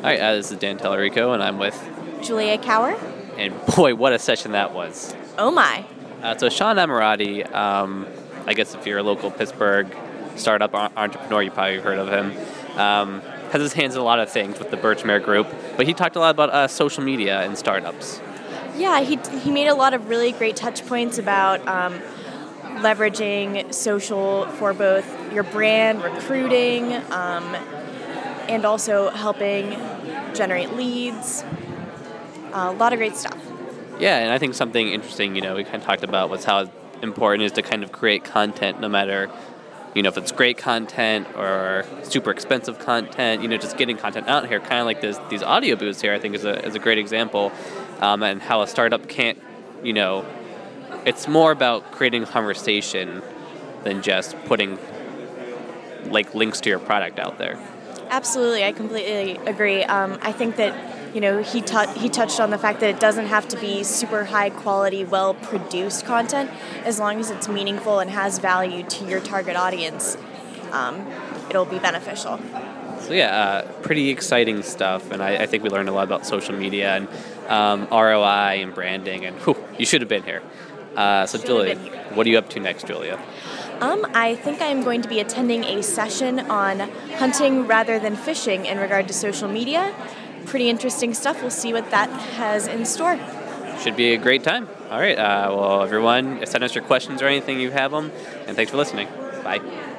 Hi, this is Dan Tellerico, and I'm with, Julia Cower. and boy, what a session that was. Oh my. So Sean Ammirati, I guess if you're a local Pittsburgh startup entrepreneur, you probably heard of him. Has his hands in a lot of things with the Birchmere Group, but he talked a lot about social media and startups. Yeah, he made a lot of really great touch points about leveraging social for both your brand, recruiting, and also helping generate leads. A lot of great stuff. Yeah, and I think something interesting, we kind of talked about was how important it is to kind of create content no matter, if it's great content or super expensive content, just getting content out here, kind of like these audio booths here, I think is a great example, and how a startup can't, it's more about creating a conversation than just putting links to your product out there. Absolutely, I completely agree. I think that he touched on the fact that it doesn't have to be super high quality, well produced content. As long as it's meaningful and has value to your target audience, it'll be beneficial. So yeah, pretty exciting stuff, and I think we learned a lot about social media and ROI and branding, and you should have been here. So Julia, what are you up to next, Julia? I think I'm going to be attending a session on hunting rather than fishing in regard to social media. Pretty interesting stuff. We'll see what that has in store. Should be a great time. All right. Well, everyone, send us your questions or anything you have them, and thanks for listening. Bye.